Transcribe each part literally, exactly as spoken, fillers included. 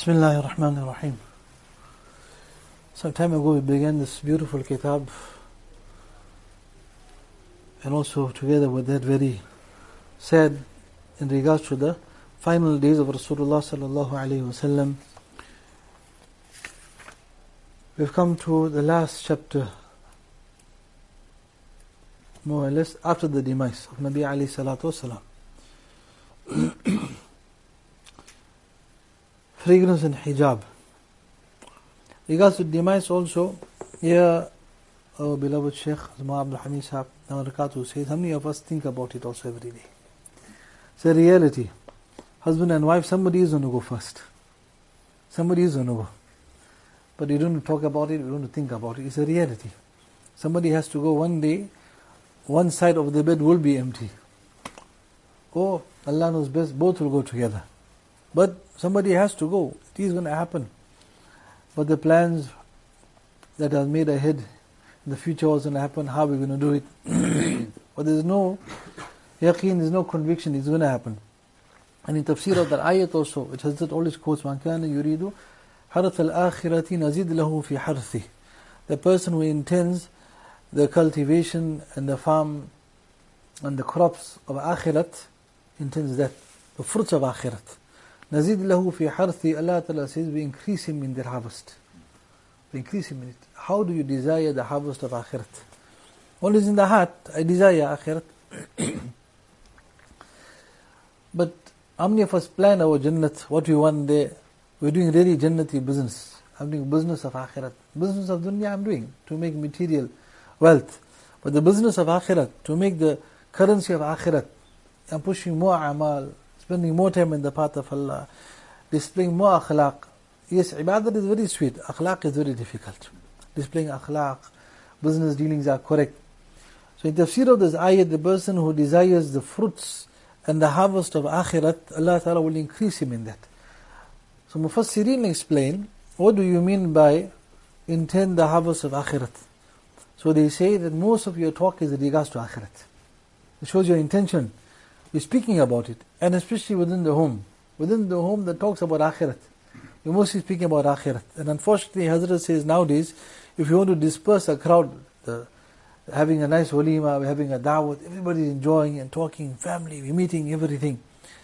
Bismillahir Rahmanir Rahim. Some time ago we began this beautiful kitab, and also together with that very sad in regards to the final days of Rasulullah sallallahu alaihi wasallam. We've come to the last chapter, more or less after the demise of Nabi alayhi salatu wasalam. Fragrance and hijab. Regards to demise also, here our beloved Shaykh Zuma Abdul Hamid Sahab Nawarakatu says, how many of us think about it also every day? It's a reality. Husband and wife, somebody is going to go first. Somebody is going to go. But you don't talk about it, you don't think about it. It's a reality. Somebody has to go one day, one side of the bed will be empty. Or Allah knows best, both will go together. But somebody has to go. It is going to happen. But the plans that are made ahead, in the future what's going to happen, how we're going to do it. But there's no yaqeen, there's no conviction it's going to happen. And in tafsir of that ayat also, which Hazrat always quotes, مَنْ كَانَ يُرِيدُ حَرَثَ الْآخِرَةِ نَزِيدْ لَهُ فِي حَرْثِهِ. The person who intends the cultivation and the farm and the crops of akhirat, intends that, the fruits of akhirat. Nazid lahu fi harthi, Allah Ta'ala says, we increase him in their harvest. We increase him in it. How do you desire the harvest of akhirat? All is in the heart. I desire akhirat. But how many of us plan our jannat, what we want there? We're doing really jannati business. I'm doing business of akhirat. Business of dunya I'm doing, to make material wealth. But the business of akhirat, to make the currency of akhirat, I'm pushing more amal, spending more time in the path of Allah, displaying more akhlaq. Yes, ibadat is very sweet, akhlaq is very difficult. Displaying akhlaq, business dealings are correct. So in tafsir of this ayat, the person who desires the fruits and the harvest of akhirat, Allah Ta'ala will increase him in that. So Mufassirin explain, what do you mean by intend the harvest of akhirat? So they say that most of your talk is in regards to akhirat. It shows your intention. You're speaking about it, and especially within the home. Within the home that talks about akhirat. You're mostly speaking about akhirat. And unfortunately, Hazrat says nowadays, if you want to disperse a crowd, the, having a nice walima, having a da'wat, everybody's enjoying and talking, family, we're meeting, everything.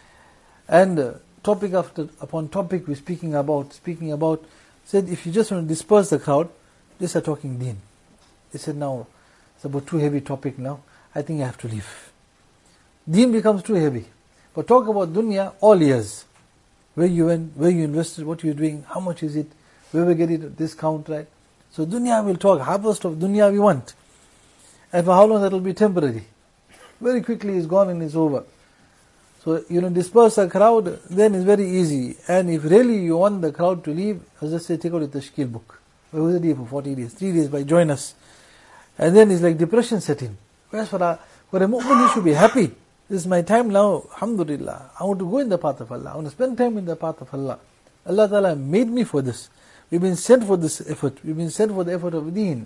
And uh, topic after upon topic we're speaking about, speaking about, said if you just want to disperse the crowd, just start talking deen. They said now, it's about too heavy topic now, I think I have to leave. Deen becomes too heavy. But talk about dunya all years. Where you went, where you invested, what you're doing, how much is it, where we get it at discount, right? So dunya will talk, harvest of dunya we want. And for how long that will be temporary. Very quickly it's gone and it's over. So, you know, disperse a crowd, then it's very easy. And if really you want the crowd to leave, I'll just say take out the tashkil book. Where was it here for forty days? Three days by join us. And then it's like depression setting. Whereas for a, for a moment you should be happy. This is my time now, alhamdulillah. I want to go in the path of Allah. I want to spend time in the path of Allah. Allah Ta'ala made me for this. We've been sent for this effort. We've been sent for the effort of deen.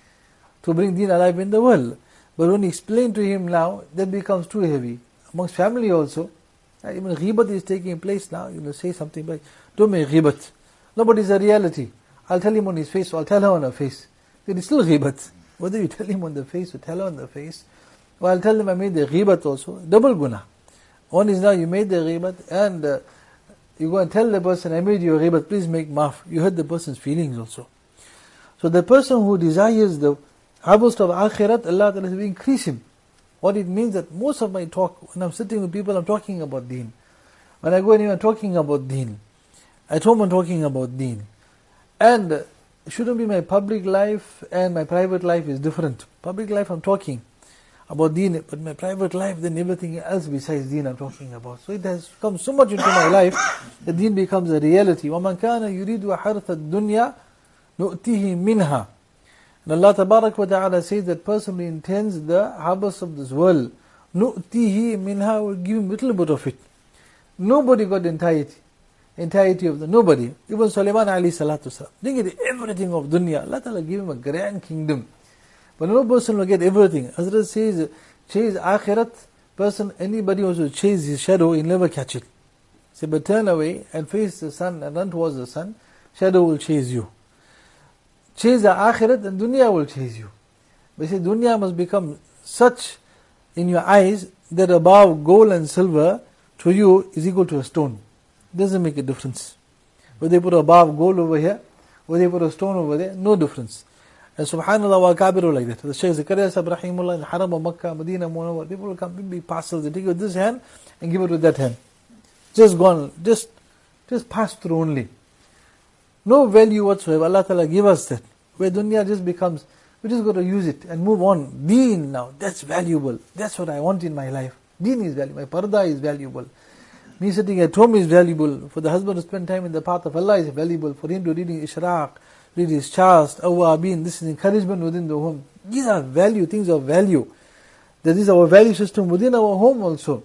To bring deen alive in the world. But when you explain to him now, that becomes too heavy. Amongst family also, even ghibat is taking place now. You know, say something like, don't make ghibat. Nobody's a reality. I'll tell him on his face, or I'll tell her on her face. It is still ghibat. Whether you tell him on the face or tell her on the face, well, I'll tell them I made the ghibat also, double guna. One is now you made the ghibat, and uh, you go and tell the person, I made you a ghibat, please make maaf. You hurt the person's feelings also. So the person who desires the harvest of akhirat, Allah Ta'ala will increase him. What it means that most of my talk, when I'm sitting with people, I'm talking about deen. When I go anywhere, I'm talking about deen. At home, I'm talking about deen. And uh, it shouldn't be my public life and my private life is different. Public life, I'm talking about deen, but my private life, then everything else besides deen I'm talking about. So it has come so much into my life that deen becomes a reality. وَمَنْ كَانَ يُرِيدُ حَرْثَ الدُّنْيَا نُؤْتِهِ مِنْهَا. And Allah Tabarak wa Ta'ala says that person who intends the harvest of this world, نُؤْتِهِ مِنْهَا, will give him little bit of it. Nobody got the entirety. Entirety of the, nobody. Even Sulaiman alayhi salatu wasalam, didn't get everything of dunya. Allah Ta'ala gave him a grand kingdom. But no person will get everything. Hazrat says, chase akhirat, person, anybody who wants to chase his shadow, he'll never catch it. Say, but turn away and face the sun and run towards the sun, shadow will chase you. Chase the akhirat and dunya will chase you. But say, dunya must become such in your eyes that above gold and silver to you is equal to a stone. Doesn't make a difference. Whether they put above gold over here, whether they put a stone over there, no difference. And subhanAllah wa kabiru like that. The Shaykh Zakaria Sahib Rahimullah in the Haram of Makkah, Medina, Munawwar, people will come, big parcels, they take it with this hand and give it with that hand. Just gone, just, just pass through only. No value whatsoever. Allah Ta'ala give us that. Where dunya just becomes, we just got to use it and move on. Deen now, that's valuable. That's what I want in my life. Deen is valuable. My parda is valuable. Me sitting at home is valuable. For the husband to spend time in the path of Allah is valuable. For him to reading Ishraq, read his chast, awwabin, this is encouragement within the home. These are value, things of value. That is our value system within our home also.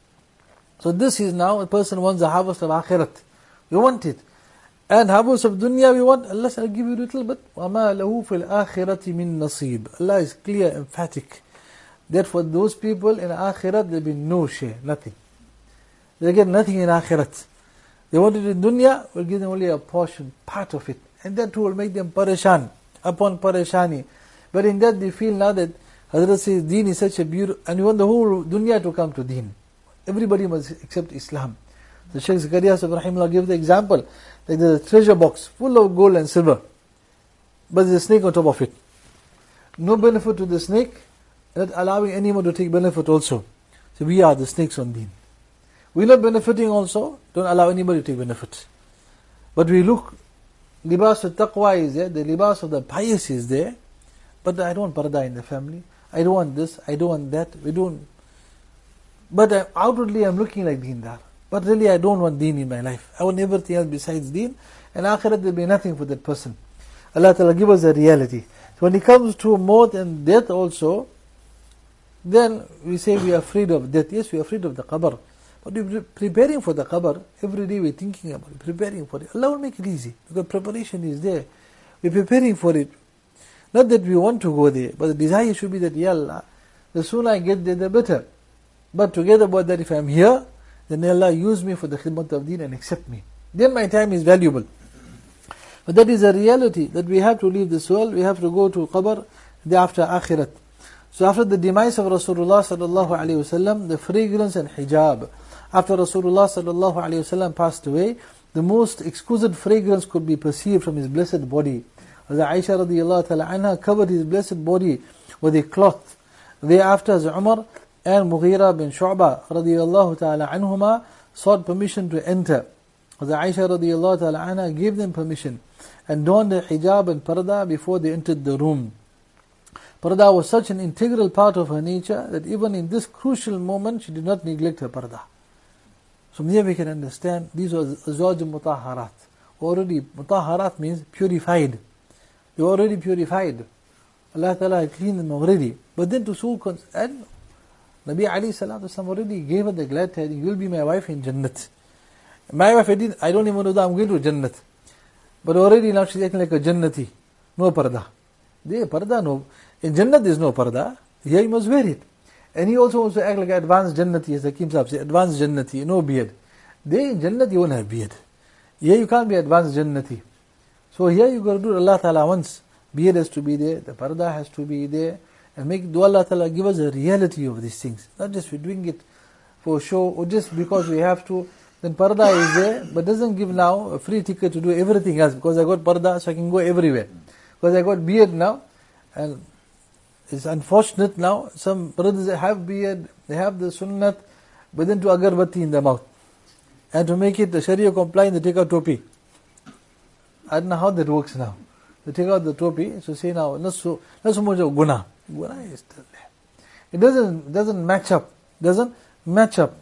So this is now, a person wants the harvest of akhirat. We want it. And harvest of dunya we want, Allah shall give you a little bit. وَمَا لَهُ فِي الْآخِرَةِ مِن نَصِيبٍ. Allah is clear, emphatic. That for those people in akhirat there will be no share, nothing. They get nothing in akhirat. They want it in dunya, we'll give them only a portion, part of it. And that too will make them pareshan, upon pareshani. But in that they feel now that Hazrat says deen is such a beautiful, and we want the whole dunya to come to deen. Everybody must accept Islam. The Shaykh Zakaria Sahib Rahimullah gave the example, like there's a treasure box full of gold and silver, but there's a snake on top of it. No benefit to the snake, not allowing anyone to take benefit also. So we are the snakes on deen. We're not benefiting also, don't allow anybody to take benefit. But we look, libas of taqwa is there, the libas of the pious is there, but I don't want parda in the family, I don't want this, I don't want that, we don't. But uh, outwardly I'm looking like deendar. But really I don't want deen in my life. I want everything else besides deen, and akhirat there will be nothing for that person. Allah Ta'ala give us a reality. So when it comes to maut and death also, then we say we are afraid of death. Yes, we are afraid of the qabr. But we're preparing for the qabr. Every day we're thinking about it, preparing for it. Allah will make it easy, because preparation is there. We're preparing for it. Not that we want to go there, but the desire should be that, Ya Allah, the sooner I get there, the better. But together about that, if I'm here, then Allah use me for the khidmat of deen and accept me. Then my time is valuable. But that is a reality, that we have to leave this world, we have to go to qabr, thereafter akhirat. So after the demise of Rasulullah sallallahu alaihi wasallam, the fragrance and hijab. After Rasulullah sallallahu alaihi wasallam passed away, the most exquisite fragrance could be perceived from his blessed body. As Aisha radiyallahu ta'ala anha covered his blessed body with a cloth. Thereafter, as Umar and Mughira bin Shu'bah radiyallahu ta'ala anhuma sought permission to enter. As Aisha radiyallahu ta'ala anha gave them permission and donned the hijab and parda before they entered the room. Parda was such an integral part of her nature that even in this crucial moment she did not neglect her parda. So here we can understand these were azwaj mutahharat. Already, mutahharat means purified. They were already purified. Allah Ta'ala had cleaned them already. But then to so con- and Nabi alayhi salatu wasalam already gave her the glad tidings, you will be my wife in Jannat. My wife, I, didn't, I don't even know that I'm going to Jannat. But already now she's acting like a Jannati. No parda. There, parda no. In Jannat there is no parda. Here you must wear it. And he also wants to act like an advanced Jannati, as Hakim Sahib said, advanced Jannati, no beard. There in Jannat you won't have beard. Here you can't be advanced Jannati. So here you got to do Allah Ta'ala wants. Beard has to be there, the parda has to be there, and make do Allah Ta'ala give us a reality of these things. Not just we're doing it for show, or just because we have to. Then parda is there, but doesn't give now a free ticket to do everything else, because I got parda so I can go everywhere. Because I got beard now, and it's unfortunate now, some brothers have beard, they have the sunnat, but then to agarbatti in the mouth. And to make it the Sharia compliant, they take out topi. I don't know how that works now. They take out the topi, so say now, not so, not so much of guna. Guna is still there. It doesn't, doesn't match up. Doesn't match up.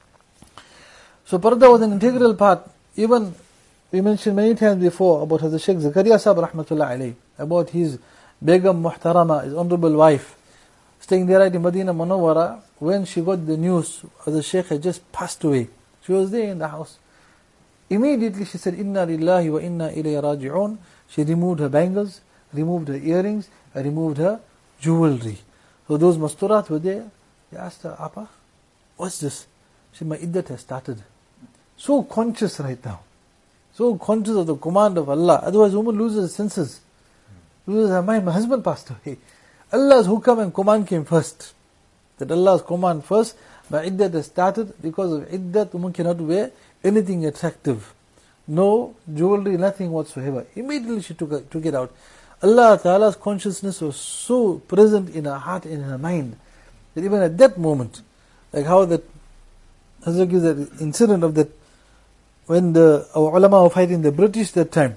So parda was an integral part. Even, we mentioned many times before about Hazrat Shaykh Zakaria Sahib rahmatullah alayhi, about his Begum Muhtarama, his honorable wife, staying there at Medina Munawwara, when she got the news of the Shaykh had just passed away. She was there in the house. Immediately she said, Inna lillahi wa inna ilayhi raji'un. She removed her bangles, removed her earrings, and removed her jewelry. So those masturat were there. They asked her, Appa, what's this? She said, my iddat has started. so conscious right now. So conscious of the command of Allah. Otherwise, woman loses her senses. Loses her mind. My husband passed away. Allah's hukam and command came first. That Allah's command first, my iddat has started. Because of iddat, woman cannot wear anything attractive. No jewelry, nothing whatsoever. Immediately she took, took it out. Allah Ta'ala's consciousness was so present in her heart and in her mind, that even at that moment, like how that Hazrat gives that incident of that, when the our ulama were fighting the British that time,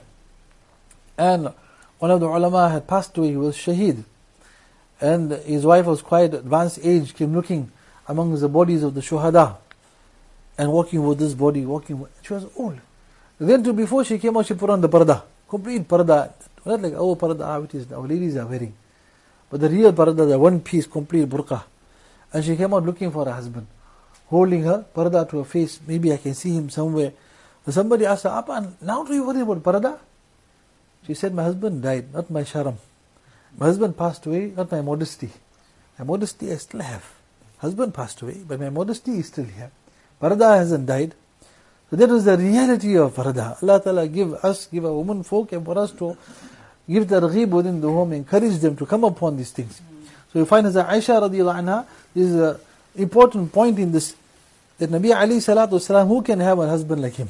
and one of the ulama had passed away, he was shaheed, and his wife was quite advanced age, came looking among the bodies of the shuhada, and walking with this body, walking, she was old. Then to before she came out, she put on the parda, complete parda, not like our parda, how it is, our ladies are wearing, but the real parda, the one piece, complete burqa. And she came out looking for her husband, holding her parda to her face, maybe I can see him somewhere. But somebody asked her, Appa, now do you worry about parda? She said, my husband died, not my sharam. My husband passed away, not my modesty. My modesty I still have. Husband passed away, but my modesty is still here. Parda hasn't died. So that was the reality of parda. Allah Ta'ala give us, give a woman folk, and for us to give targheeb within the home, encourage them to come upon these things. So you find as Aisha radiallahu anha, this is an important point in this, that Nabi alayhi salatu wasalam, who can have a husband like him?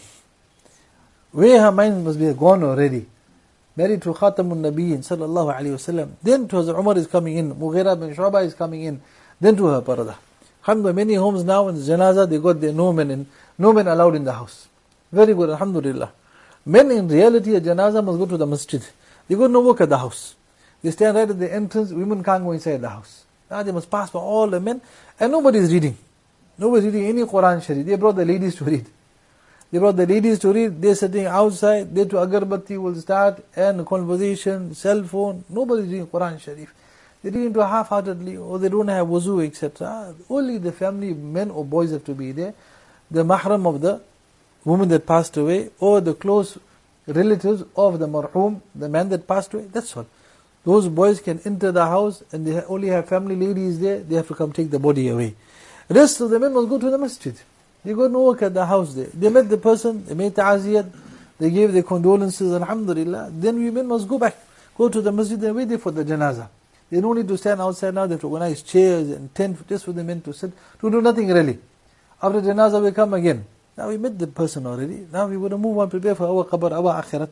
Where her mind must be gone already. Married to Khatamun Nabiyyin sallallahu alayhi wasallam. Then to Hazrat Umar is coming in, Mughira bin Shu'bah is coming in, then to her parda. Alhamdulillah, many homes now in the janazah, they got their no men in, no men allowed in the house. Very good, alhamdulillah. Men in reality, a janazah must go to the masjid. They got no work at the house. They stand right at the entrance, women can't go inside the house. Now they must pass by all the men, and nobody is reading. Nobody is reading any Quran Sharif. They brought the ladies to read. They brought the ladies to read, they're sitting outside, they to agarbatti will start, and conversation, cell phone, nobody is reading Quran Sharif. They're reading to half-heartedly, or they don't have wuzu, et cetera. Only the family, men or boys have to be there. The mahram of the woman that passed away, or the close relatives of the marhum, the man that passed away, that's all. Those boys can enter the house, and they only have family ladies there, they have to come take the body away. The rest of the men must go to the masjid. They got no work at the house there. They met the person, they made ta'aziyat, they gave their condolences, alhamdulillah. Then women must go back, go to the masjid and wait there for the janazah. They don't need to stand outside now, they have to organize chairs and tent just for the men to sit, to do nothing really. After janazah we come again. Now we met the person already, now we want to move on, prepare for our qabr, our akhirat.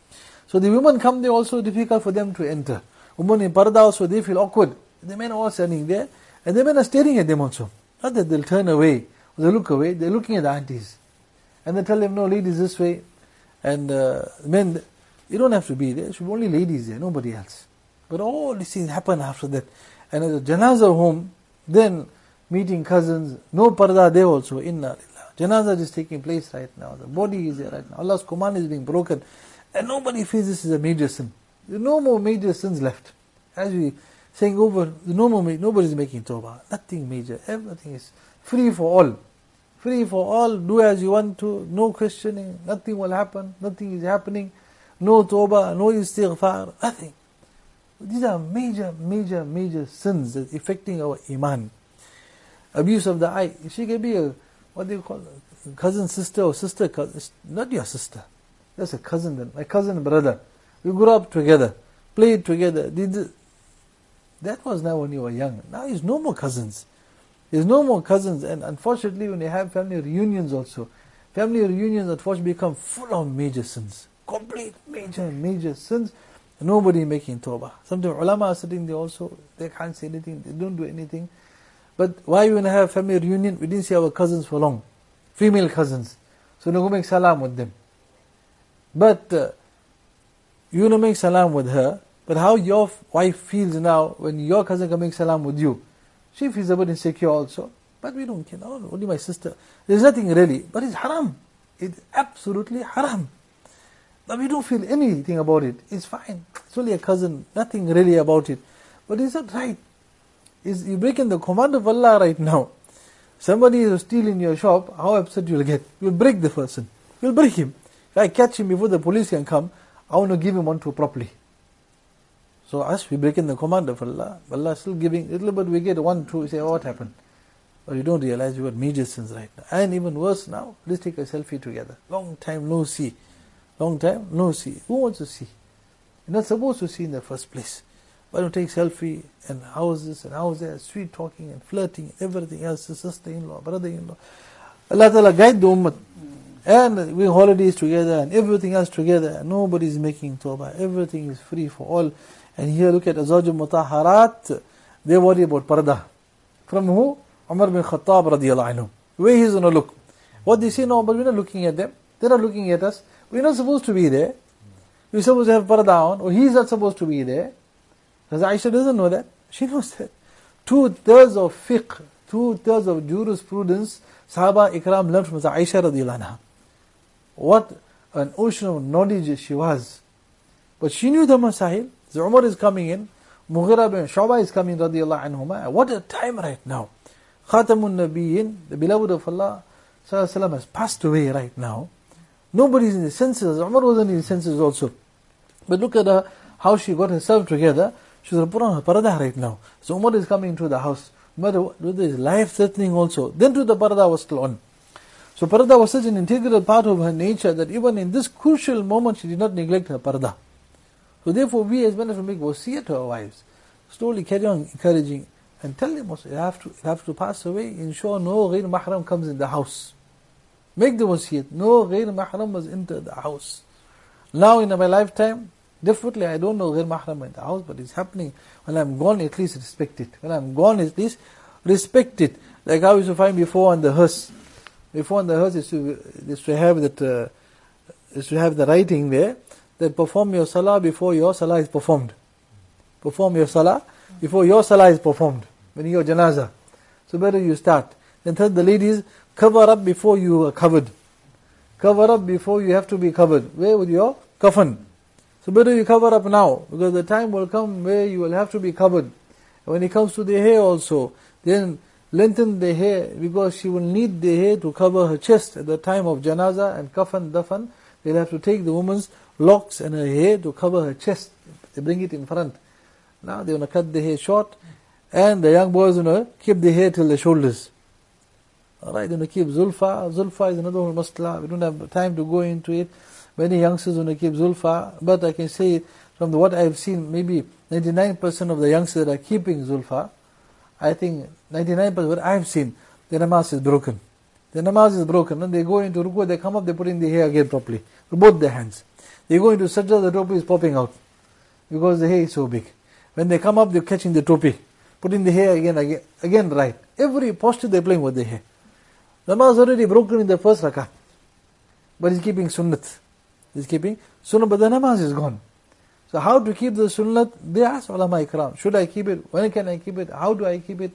So the women come there, also difficult for them to enter. Women in parda also, they feel awkward. The men are all standing there, and the men are staring at them also. Not that they'll turn away, or they look away, they're looking at the aunties. And they tell them, no, ladies this way. And uh, men, you don't have to be there, there should be only ladies there, nobody else. But all these things happen after that. And at the janazah home, then meeting cousins, no parda there also, inna lillah. Janazah is taking place right now, the body is there right now, Allah's command is being broken. And nobody feels this is a major sin. There are no more major sins left. As we saying over, no more, nobody is making tawbah. Nothing major. Everything is free for all. Free for all. Do as you want to. No questioning. Nothing will happen. Nothing is happening. No tawbah. No istighfar. Nothing. These are major, major, major sins that are affecting our iman. Abuse of the eye. She can be a, what do you call it? Cousin, sister, or sister, cousin. Not your sister. That's a cousin then. My cousin, brother. We grew up together. Played together. Did that was now when you were young. Now there's no more cousins. There's no more cousins. And unfortunately when you have family reunions also, family reunions unfortunately become full of major sins. Complete major, major sins. Nobody making tawbah. Sometimes ulama are sitting there also. They can't say anything. They don't do anything. But why when I have family reunion, we didn't see our cousins for long. Female cousins. So we go make salam with them. But uh, you don't make salam with her, but how your wife feels now when your cousin can make salam with you. She feels a bit insecure also. But we don't care. No, only my sister. There's nothing really. But it's haram. It's absolutely haram. But we don't feel anything about it. It's fine. It's only a cousin. Nothing really about it. But it's not right. It's, you're breaking the command of Allah right now. Somebody is stealing your shop, how upset you'll get. You'll break the person. You'll break him. If I catch him before the police can come, I want to give him one to properly. So us, we breaking the command of Allah. Allah is still giving, little bit we get one, two, we say, oh, what happened? But you don't realize you got major sins right now. And even worse now, let's take a selfie together. Long time no see. Long time no see. Who wants to see? You're not supposed to see in the first place. But you take selfie and houses and houses, sweet talking and flirting, everything else, sister-in-law, brother-in-law. Allah Ta'ala guide the ummah. And we holidays together and everything else together. Nobody is making tawbah. Everything is free for all. And here look at Azwaj al-Mutahharat. They worry about parda. From who? Umar bin Khattab radiyallahu anhu. Where he's going to look. What they say, no, but we're not looking at them. They're not looking at us. We're not supposed to be there. We're supposed to have parda on. Or he's not supposed to be there. Because Aisha doesn't know that. She knows that. Two-thirds of fiqh, two-thirds of jurisprudence, Sahaba Ikram learned from Aisha radiyallahu anha. What an ocean of knowledge she was. But she knew the Masahil. So Umar is coming in. Mughira bin Shu'bah is coming radiyallahu anhuma. What a time right now. Khatamun Nabiyyin, the beloved of Allah sallallahu alaihi wasallam, has passed away right now. Nobody is in his senses. Umar wasn't in his senses also. But look at her, how she got herself together. She's going to put on her parda right now. So Umar is coming to the house. No matter whether it's life-threatening also. Then to the parda was still on. So parda was such an integral part of her nature that even in this crucial moment she did not neglect her parda. So therefore we as men have to make wasiyah to our wives. Slowly carry on encouraging and tell them also, you have to, you have to pass away. Ensure no ghair mahram comes in the house. Make the wasiyah. No ghair mahram must enter the house. Now in my lifetime, definitely I don't know ghair mahram in the house, but it's happening. When I'm gone, at least respect it. When I'm gone, at least respect it. Like I used to find before on the hearse. Before on the hearse is to, is to have that, uh, is to have the writing there, that perform your salah before your salah is performed. Perform your salah before your salah is performed. When your janazah. So better you start. Then third, the ladies, cover up before you are covered. Cover up before you have to be covered. Where? With your kafan. So better you cover up now, because the time will come where you will have to be covered. And when it comes to the hair also, then lengthen the hair, because she will need the hair to cover her chest at the time of janazah and kafan, dafan. They'll have to take the woman's locks and her hair to cover her chest. They bring it in front. Now they want to cut the hair short, and the young boys want to keep the hair till the shoulders. Alright, they want to keep zulfa. Zulfa is another masla. We don't have time to go into it. Many youngsters want to keep zulfa, but I can say from the, what I've seen, maybe ninety-nine percent of the youngsters that are keeping zulfa, I think ninety-nine percent what I've seen, the namaz is broken. The namaz is broken. When they go into ruku, they come up, they put in the hair again properly. With both their hands. They go into sajda, the topi is popping out. Because the hair is so big. When they come up, they're catching the topi. Putting the hair again, again, again right. Every posture they're playing with the hair. Namaz is already broken in the first rakah. But he's keeping sunnat. He's keeping sunnah, but the namaz is gone. So how to keep the sunnat? They ask ulama ikram, should I keep it? When can I keep it? How do I keep it?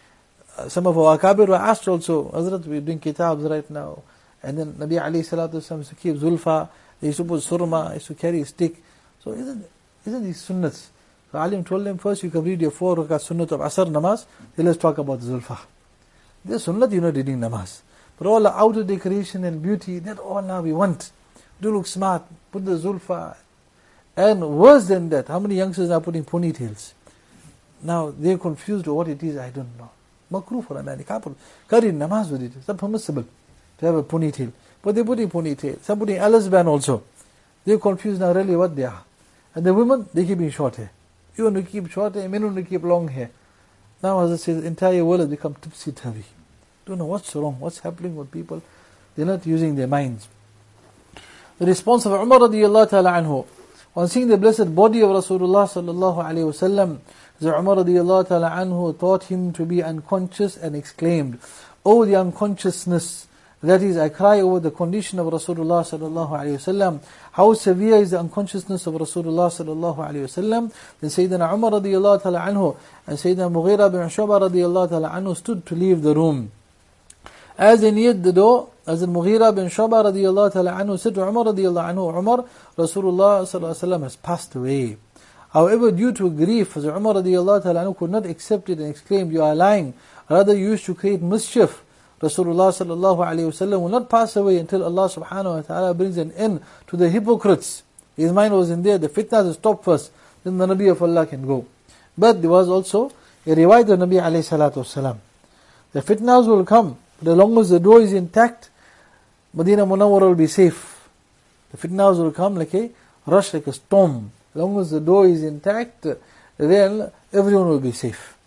Uh, some of our akabir were asked also, Hazrat, we're doing kitabs right now. And then Nabi alayhi salatu wasalam used to keep zulfa, they used to put surma, used to carry a stick. So isn't, isn't these sunnats? So Alim told them, first you can read your four rakat sunnat of asr namaz, then let's talk about zulfa. The sunnat, you're not reading namaz. But all the outer decoration and beauty, that all now we want. Do look smart, put the zulfa. And worse than that, how many youngsters are putting ponytails? Now they're confused what it is, I don't know. Makruh for a man, you can't put, can't read namaz with it. It's not permissible to have a ponytail. But they're putting ponytail. Some putting Alice band also. They're confused now really what they are. And the women, they're keeping short hair. You want to keep short hair, men want to keep long hair. Now as I say, the entire world has become tipsy-turvy. Don't know what's wrong, what's happening with people. They're not using their minds. The response of Umar radiyallahu ta'ala anhu, on seeing the blessed body of Rasulullah sallallahu alayhi wasallam, Umar radiyallahu ta'ala anhu taught him to be unconscious and exclaimed, "Oh, the unconsciousness! That is, I cry over the condition of Rasulullah sallallahu alayhi wasallam. How severe is the unconsciousness of Rasulullah sallallahu alayhi wasallam?" Then Sayyidina Umar radiyallahu ta'ala anhu and Sayyidina Mughira bin Shu'bah radiyallahu ta'ala anhu stood to leave the room. As they neared the door, as the Mughira bin Shu'bah radiyallahu ta'ala anhu said to Umar radiyallahu anhu, "Umar, Rasulullah sallallahu alayhi wasallam has passed away." However, due to grief, as Umar radiyallahu ta'ala anhu could not accept it and exclaimed, "You are lying. Rather you used to create mischief. Rasulullah sallallahu alayhi wasallam will not pass away until Allah subhanahu wa ta'ala brings an end to the hypocrites." His mind was in there, the fitna to stop first, then the Nabi of Allah can go. But there was also a riwayat of Nabi alayhi salatu wasalam. The fitnas will come, but as long as the door is intact, Medina Munawwara will be safe. The fitnas will come like a rush, like a storm. As long as the door is intact, then everyone will be safe.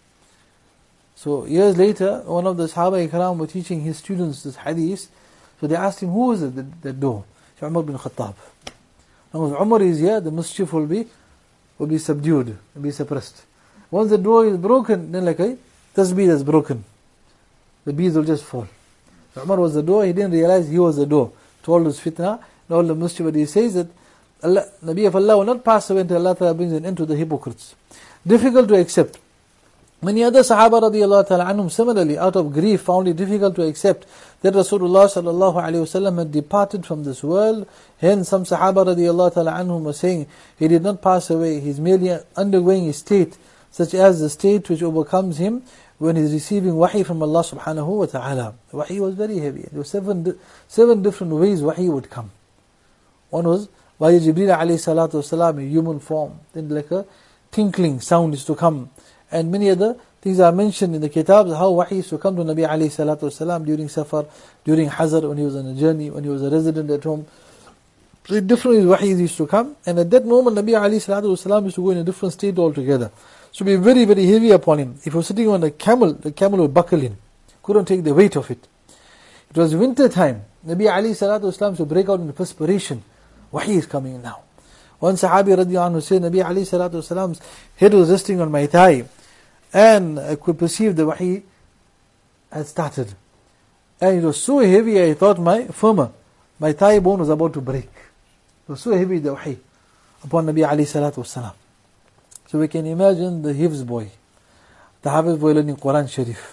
So years later, one of the Sahaba Ikram were teaching his students this hadith. So they asked him, who was it, that, that door? So Umar bin Khattab. As long as Umar is here, the mischief will be will be subdued, will be suppressed. Once the door is broken, then like a tasbih is broken. The bees will just fall. So Umar was the door, he didn't realize he was the door to all this fitna and all the mischief. But he says that Allah, Nabi of Allah will not pass away until Allah Ta'ala brings an end to the hypocrites. Difficult to accept. Many other Sahaba radiallahu ta'ala anhum similarly out of grief found it difficult to accept that Rasulullah sallallahu alayhi wasallam had departed from this world. Hence some Sahaba radiallahu ta'ala anhum were saying he did not pass away, he is merely undergoing a state such as the state which overcomes him when he is receiving wahi from Allah subhanahu wa ta'ala. Wahi was very heavy. There were seven, seven different ways wahi would come. One was via Jibreel alayhi salatu wasalam in human form. Then like a tinkling sound is to come. And many other things are mentioned in the kitabs, how wahi used to come to Nabi alayhi salatu wasalam during safar, during hazar, when he was on a journey, when he was a resident at home. So different ways wahi used to come. And at that moment Nabi alayhi salatu wasalam used to go in a different state altogether. So be very, very heavy upon him. If he was sitting on a camel, the camel would buckle in. Couldn't take the weight of it. It was winter time. Nabi alayhi salatu wasalam used to break out in perspiration. Wahi is coming now. One Sahabi radiallahu anhu said, Nabi alayhi salatu wasalam's head was resting on my thigh, and I could perceive the wahi had started. And it was so heavy, I thought my firmer, my thigh bone was about to break. It was so heavy, the wahi upon Nabi alayhi salatu wasalam. So we can imagine the Hifz boy, the Hafiz boy learning Quran Sharif.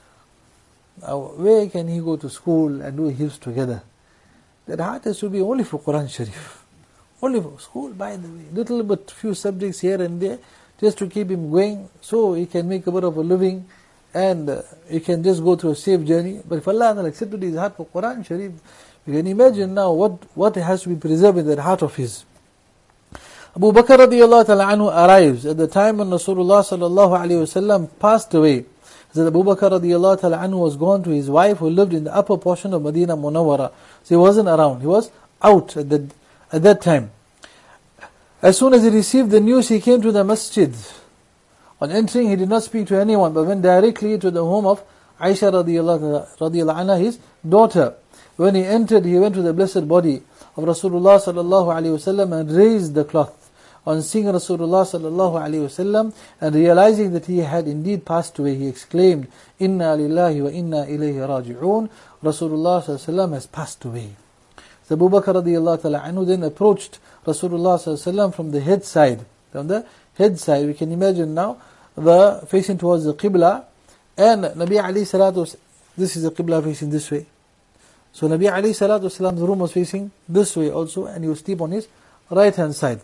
Now, where can he go to school and do Hifz together? That heart has to be only for Quran Sharif. Only for school, by the way. Little but few subjects here and there, just to keep him going, so he can make a bit of a living, and uh, he can just go through a safe journey. But if Allah has accepted his heart for Quran Sharif, you can imagine now what, what has to be preserved in that heart of his. Abu Bakr radiallahu ta'ala anhu arrives at the time when Rasulullah sallallahu alayhi wasallam passed away. That Abu Bakr radiallahu ta'ala anhu was gone to his wife who lived in the upper portion of Medina Munawwara. So he wasn't around, he was out at that, at that time. As soon as he received the news, he came to the masjid. On entering, he did not speak to anyone, but went directly to the home of Aisha radiallahu, radiallahu anha, his daughter. When he entered, he went to the blessed body of Rasulullah sallallahu alayhi wasallam and raised the cloth. On seeing Rasulullah sallallahu alayhi wasallam and realizing that he had indeed passed away, he exclaimed, Inna lillahi wa inna ilayhi raji'un. Rasulullah sallallahu alayhi wasallam has passed away. So Abu Bakr radiallahu ta'ala anhu then approached Rasulullah sallallahu alayhi wasallam from the head side. From the head side, we can imagine now, the facing towards the Qibla, and Nabi alayhi salatu, this is the Qibla facing this way. So Nabi alayhi salatu wasalam's room was facing this way also, and he was sleep on his right hand side.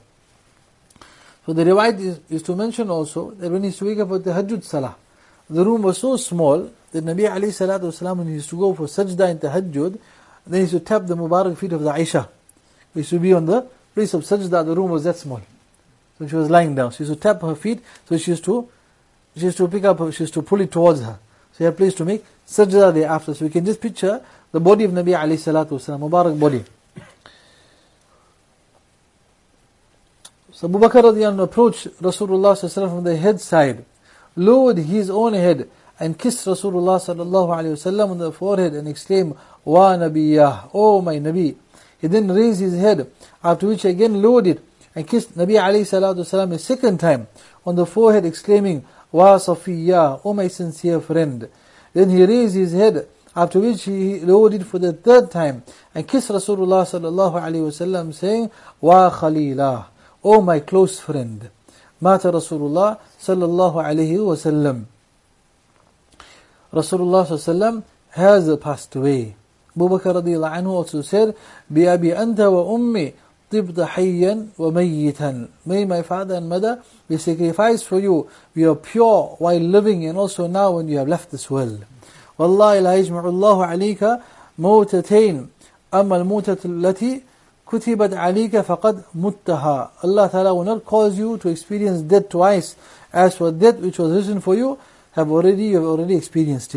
So the riwayat is, is to mention also that when he used to wake up for the Tahajjud Salah, the room was so small that Nabi alayhi salatu wasalam, when he used to go for sajda in Tahajjud, then he used to tap the Mubarak feet of the Aisha. He used to be on the place of sajda, the room was that small. So she was lying down. She used to tap her feet, so she used to, she used to pick up, she used to pull it towards her. So he had a place to make sajda thereafter. So we can just picture the body of Nabi alayhi salatu wasalam, Mubarak body. So Abu Bakr radiallahu anhu approached Rasulullah sallallahu alayhi wa sallam from the head side, lowered his own head and kissed Rasulullah sallallahu alayhi wa sallam on the forehead and exclaimed, Wa Nabiyyah, oh my Nabi. He then raised his head, after which he again lowered it and kissed Nabi alayhi salatu wasalam a second time on the forehead, exclaiming, Wa Safiyyah, oh my sincere friend. Then he raised his head, after which he lowered it for the third time and kissed Rasulullah sallallahu alayhi wa sallam, saying, Wa Khalilah, oh my close friend. Mata Rasulullah sallallahu alayhi wa sallam. Rasulullah sallallahu alayhi wa sallam has passed away. Abu Bakr radiallahu anhu also said, Bi abi anta wa ummi tibta hayyan wa mayyitan. May my father and mother be sacrificed for you. We are pure while living and also now when you have left this world. Wallahi la yajma'u Allahu alayka mawtatayn. Amma al-mawtatu allati kutibat alayka faqad muttaha. Allah Ta'ala will not cause you to experience death twice. As for death which was written for you, have already you have already experienced it.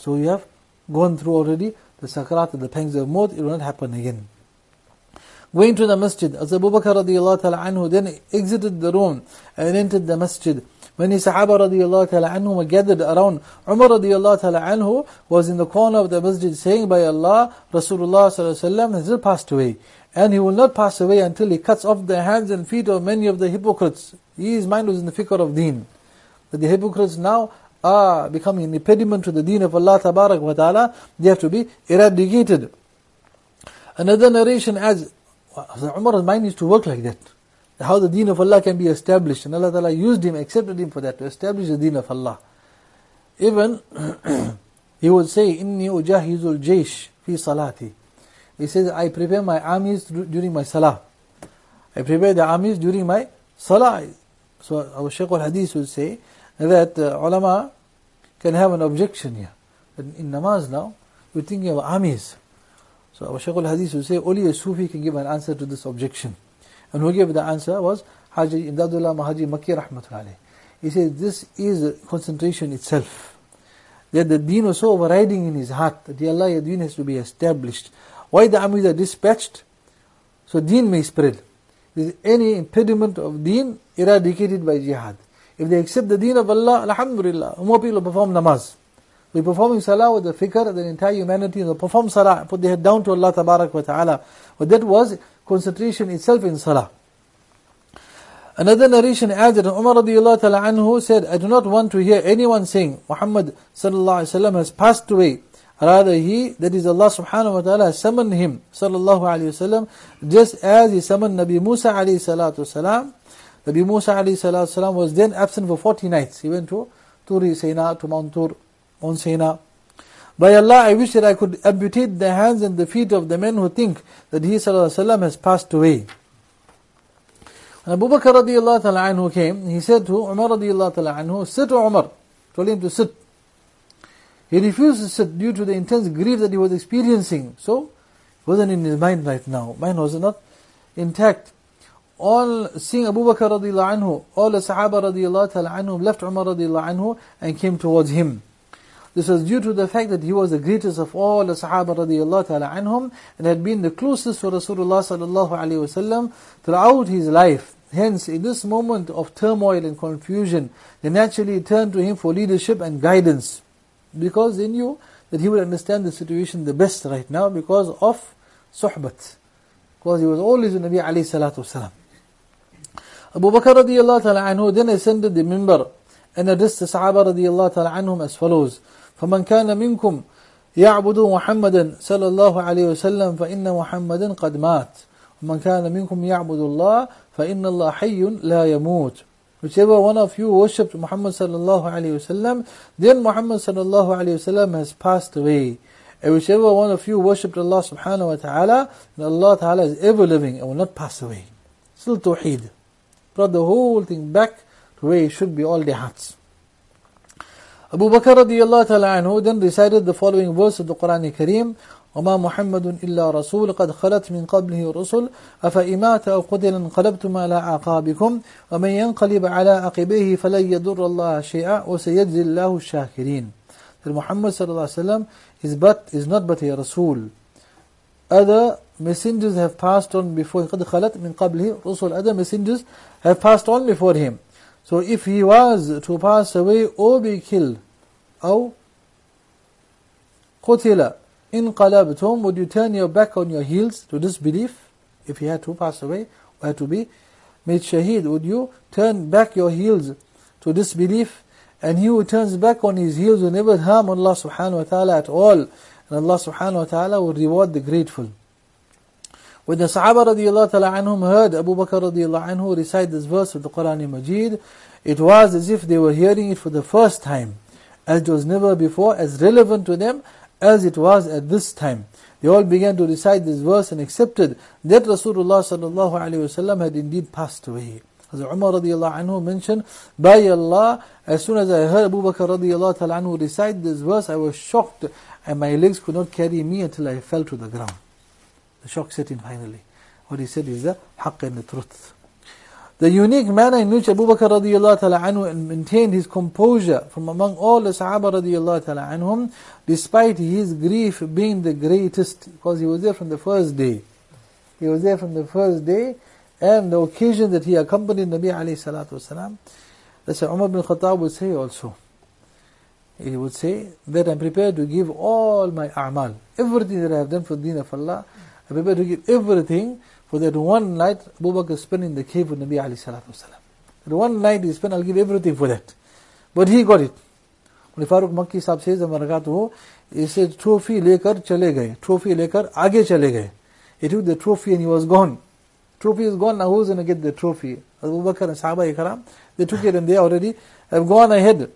So you have gone through already the sakarat, the pangs of maut, it will not happen again. Going to the masjid, as Abu Bakr radiallahu ta'ala anhu then exited the room and entered the masjid. Many Sahaba radiallahu ta'ala anhu were gathered around. Umar radiallahu ta'ala anhu was in the corner of the masjid saying, by Allah, Rasulullah sallallahu alaihi wasallam has still passed away. And he will not pass away until he cuts off the hands and feet of many of the hypocrites. His mind was in the fikr of deen. That the hypocrites now are becoming an impediment to the deen of Allah tabarak wa ta'ala. They have to be eradicated. Another narration adds, Umar's mind used to work like that. How the deen of Allah can be established. And Allah Ta'ala used him, accepted him for that, to establish the deen of Allah. Even, he would say, Inni ujahizul jaysh fi salati. He says, I prepare my armies during my salah. I prepare the armies during my salah. So our Shaykh al-Hadith would say that uh, ulama can have an objection here. But in namaz now, we're thinking of armies. So our Shaykh al-Hadith would say, only a Sufi can give an answer to this objection. And who gave the answer was Haji Imdadullah Mahaji Makki Rahmatullah alayhi. He said, this is concentration itself. That the deen was so overriding in his heart, that the Allah, your deen has to be established. Why the armies are dispatched? So deen may spread. If any impediment of deen, eradicated by jihad. If they accept the deen of Allah, alhamdulillah, more people perform namaz. We're performing salah with the fikr, the entire humanity, they perform salah, put their head down to Allah tabarak wa ta'ala. But that was concentration itself in salah. Another narration adds that Umar radiallahu ta'ala anhu said, I do not want to hear anyone saying, Muhammad sallallahu alayhi wa sallam has passed away. Rather he, that is Allah subhanahu wa ta'ala, has summoned him, sallallahu alayhi wa sallam, just as he summoned Nabi Musa alayhi salatu wasalam. Nabi Musa alayhi salatu wasalam was then absent for forty nights. He went to Turi Sina, to Mount Tur, Mount Sina. By Allah, I wish that I could amputate the hands and the feet of the men who think that he sallallahu alayhi wa sallam has passed away. When Abu Bakr radiallahu ta'ala anhu came, he said to Umar radiallahu ta'ala anhu, sit to Umar, told him to sit. He refused to sit due to the intense grief that he was experiencing. So, it wasn't in his mind right now. Mind was not intact. All seeing Abu Bakr radiallahu anhu, all the Sahaba radiallahu ta'ala anhu left Umar radiallahu anhu and came towards him. This was due to the fact that he was the greatest of all the Sahaba radiallahu ta'ala anhum and had been the closest to Rasulullah sallallahu alayhi wa sallam throughout his life. Hence, in this moment of turmoil and confusion, they naturally turned to him for leadership and guidance. Because they knew that he would understand the situation the best right now because of suhbat. Because he was always with Nabi alayhi salatu wasalam. Abu Bakr radiallahu ta'ala anhu then ascended the minbar and addressed the Sahaba radiallahu ta'ala anhum as follows. فَمَنْ كَانَ مِنْكُمْ يَعْبُدُ مُحَمَّدًا صلى الله عليه وسلم فإن محمدا قد مات ومن كان منكم يعبد الله فإن الله حي لا يموت. Whichever one of you worshipped Muhammad sallallahu alayhi wasallam, then Muhammad sallallahu alayhi wasallam has passed away. And whichever one of you worshipped Allah subhanahu wa ta'ala, then Allah ta'ala is ever living and will not pass away. Still tawheed. Brought the whole thing back to where it should be, all their hearts. Abu Bakr radiallahu ta'ala anhu then recited the following verse of the Quran Kareem. وَمَا مُحَمَّدٌ إِلَّا رَسُولٌ قَدْ خَلَتْ مِنْ قَبْلِهِ رُسُلٌ أَفَإِمَاتَ أَوْ قُتِلَ انْقَلَبْتُمْ عَلَىٰ أَعْقَابِكُمْ وَمَنْ يَنْقَلِبْ عَلَىٰ عَقِبَيْهِ فَلَنْ يَضُرَّ اللَّهَ شَيْئًا وَسَيَجْزِي اللَّهُ الشَّاكِرِينَ. That Muhammad sallallahu alaihi wasallam is but is not but a Rasul. Other messengers have passed on before him. قَدْ خَلَتْ مِنْ قَبْلِهِ رُسُلٌ. Other messengers have passed on before him. So if he was to pass away or be killed, أو قُتِلَ انقلبتم, would you turn your back on your heels to disbelief? If he had to pass away or had to be made shaheed, would you turn back your heels to disbelief? And he who turns back on his heels will never harm Allah subhanahu wa ta'ala at all. And Allah subhanahu wa ta'ala will reward the grateful. When the Sahaba radiallahu ta'ala anhum heard Abu Bakr radiallahu anhu recite this verse of the Quran Majid, it was as if they were hearing it for the first time, as it was never before, as relevant to them as it was at this time. They all began to recite this verse and accepted that Rasulullah sallallahu alaihi wasallam had indeed passed away. As Umar radiallahu anhu mentioned, by Allah, as soon as I heard Abu Bakr radiallahu ta'ala anhu recite this verse, I was shocked and my legs could not carry me until I fell to the ground. The shock set in finally. What he said is the haqq and the truth. The unique manner in which Abu Bakr radiallahu ta'ala anhu maintained his composure from among all the Sahaba radiallahu ta'ala anhum, despite his grief being the greatest, because he was there from the first day. He was there from the first day, and the occasion that he accompanied Nabi alayhi salatu wasalam. That's why Umar bin Khattab would say also. He would say that I'm prepared to give all my a'mal, everything that I have done for the deen of Allah, I'm prepared to give everything for that one night Abu Bakr spent in the cave with Nabi alayhi salatu wasalam. That one night he spent, I'll give everything for that. But he got it. When Farooq Makki Sahib says, Amarakatuhu, he said, trophy lekar chale gaye. Trophy lekar aage chale gaye. He took the trophy and he was gone. Trophy is gone, now who's going to get the trophy? Abu Bakr and Sahaba Ikram, they took it and they already have gone ahead.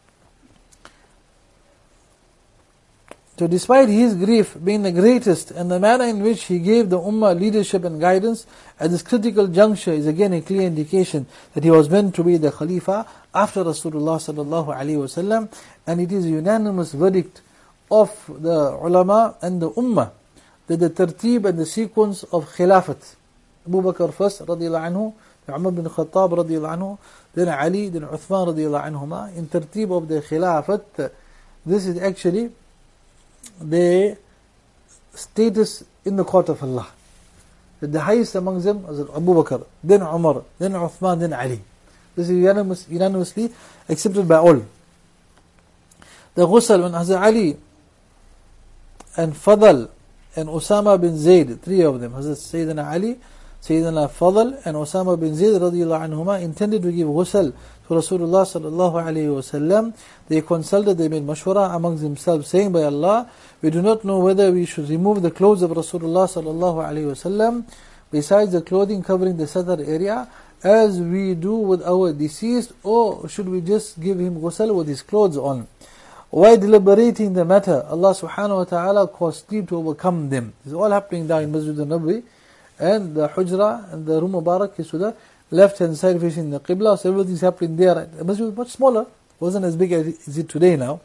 So despite his grief being the greatest, and the manner in which he gave the Ummah leadership and guidance at this critical juncture is again a clear indication that he was meant to be the Khalifa after Rasulullah sallallahu alaihi wasallam, and it is a unanimous verdict of the ulama and the Ummah that the tartib and the sequence of Khilafat, Abu Bakr first radiallahu anhu, Umar bin Khattab radiallahu anhu, then Ali, then Uthman radiallahu anhuma, in tartib of the Khilafat, this is actually the status in the court of Allah. That the highest among them is Abu Bakr, then Umar, then Uthman, then Ali. This is unanimous, unanimously accepted by all. The ghusl when Hazrat Ali and Fadl and Osama bin Zayd, three of them, Hazrat Sayyidina Ali, Sayyidina Fadl and Osama bin Zayd radiallahu anhuma, intended to give ghusl to Rasulullah sallallahu alayhi wasallam. They consulted, they made mashwara amongst themselves, saying, by Allah, we do not know whether we should remove the clothes of Rasulullah sallallahu alayhi wasallam besides the clothing covering the sadr area, as we do with our deceased, or should we just give him ghusl with his clothes on? While deliberating the matter, Allah subhanahu wa ta'ala caused sleep to overcome them. This is all happening now in Masjid al-Nabawi, and the Hujra and the Room Mubarak is to the left hand side facing the Qibla, so everything is happening there. The masjid was much smaller, wasn't as big as it today now.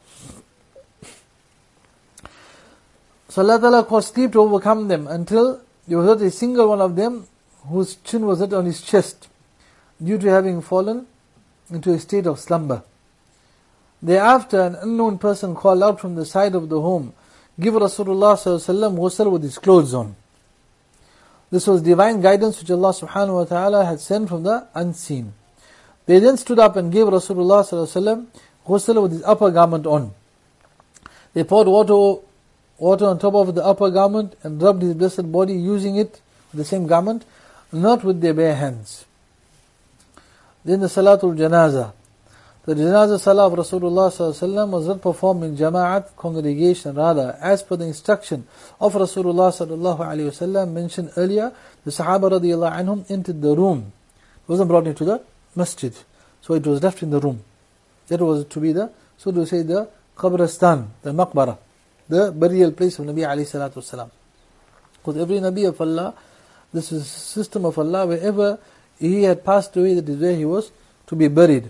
So Allah Ta'ala caused sleep to overcome them until there was not a single one of them whose chin was not on his chest, due to having fallen into a state of slumber. Thereafter, an unknown person called out from the side of the home, give Rasulullah sallallahu alaihi wasallam ghusl with his clothes on. This was divine guidance which Allah subhanahu wa ta'ala had sent from the unseen. They then stood up and gave Rasulullah sallallahu alaihi wasallam ghusl with his upper garment on. They poured water, water on top of the upper garment and rubbed his blessed body using it, the same garment, not with their bare hands. Then the Salatul Janazah. The Janazah Salah of Rasulullah sallallahu alaihi wasallam was not performed in Jama'at, congregation, rather, as per the instruction of Rasulullah sallallahu alaihi wasallam mentioned earlier, the Sahaba radiallahu anhum entered the room. It wasn't brought into the masjid. So it was left in the room. That was to be the, so to say, the Qabristan, the Maqbara, the burial place of Nabi alayhi salatu wasalam. Because every Nabi of Allah, this is the system of Allah, wherever he had passed away, that is where he was to be buried.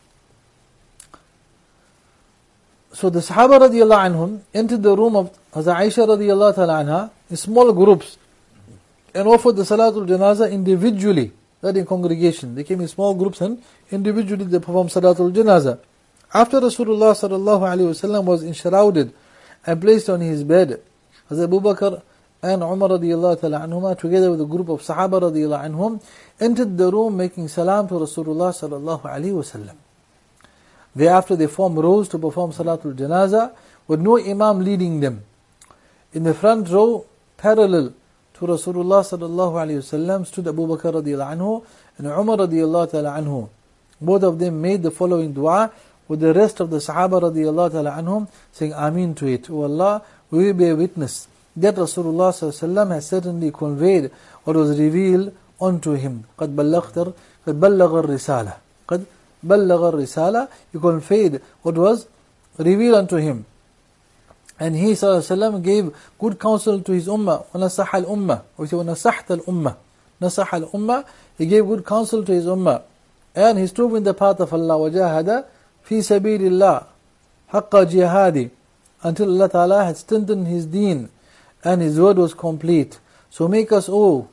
So the Sahaba radiallahu anhum entered the room of Hazrat Aisha radiallahu ta'ala anha in small groups and offered the Salatul Janazah individually, not in congregation. They came in small groups and individually they performed Salatul Janazah. After Rasulullah sallallahu alaihi wasallam was enshrouded and placed on his bed, Hazrat Abu Bakr and Umar radiallahu ta'ala anhuma, together with a group of Sahaba radiallahu anhum, entered the room making salam to Rasulullah sallallahu alaihi wasallam. Thereafter they formed rows to perform Salatul Janazah with no Imam leading them. In the front row, parallel to Rasulullah sallallahu alaihi wasallam, stood Abu Bakr radiallahu anhu and Umar radiallahu ta'ala anhu. Both of them made the following dua with the rest of the Sahaba radiallahu ta'ala anhum, saying Ameen to it. O Allah, we will bear witness that Rasulullah sallallahu alaihi wasallam has certainly conveyed what was revealed unto him. قَدْ بَلَّغْتَ قَدْ بَلَّغَ الرِّسَالَةِ قَدْ بَلَّغَ الرِّسَالَةِ He conveyed what was revealed unto him. And he sallallahu alaihi wasallam gave good counsel to his ummah. وَنَصَحَ الْأُمَّةِ Or he said, وَنَصَحْتَ الْأُمَّةِ نَصَحَ الْأُمَّةِ He gave good counsel to his ummah. And he stood in the path of Allah. وَجَاهَدَ فِي سَبِيلِ اللَّهِ حَقَّ جِهَادِ Until Allah Ta'ala had strengthened his deen and his word was complete. So make us, O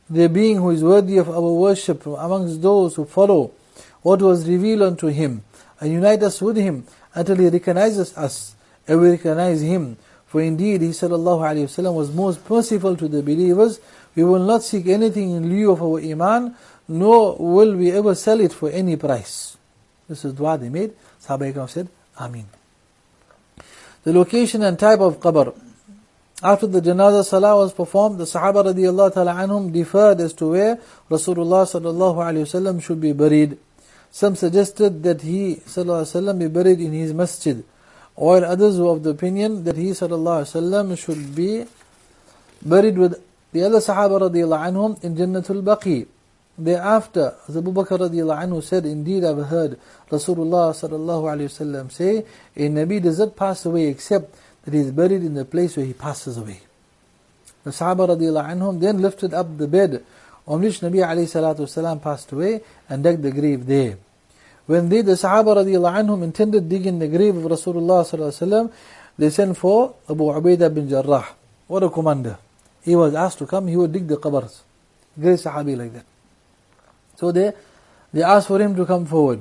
the being who is worthy of our worship from amongst those who follow what was revealed unto him, and unite us with him until he recognizes us, and we recognize him. For indeed, he sallallahu alayhi wasallam was most merciful to the believers. We will not seek anything in lieu of our iman, nor will we ever sell it for any price. This is dua they made. Sahaba Ikram said, Ameen. The location and type of qabr. After the janazah salah was performed, the Sahaba radiallahu ta'ala anhum differed as to where Rasulullah sallallahu alayhi wasallam should be buried. Some suggested that he sallallahu alayhi wasallam be buried in his masjid, while others were of the opinion that he sallallahu alayhi wasallam should be buried with the other Sahaba radiallahu anhum in Jannatul Baqi. Thereafter, as Abu Bakr radiallahu anhu said, indeed I've heard Rasulullah sallallahu alayhi wasallam say, a Nabi does not pass away except that he is buried in the place where he passes away. The Sahaba radiallahu anhum then lifted up the bed on which Nabi alayhi salatu wasalam passed away and dug the grave there. When they, the Sahaba radiallahu anhum, intended digging the grave of Rasulullah sallallahu alayhi wasallam, they sent for Abu Ubaidah bin Jarrah. What a commander. He was asked to come, he would dig the qabrs. Great Sahabi like that. So they, they asked for him to come forward.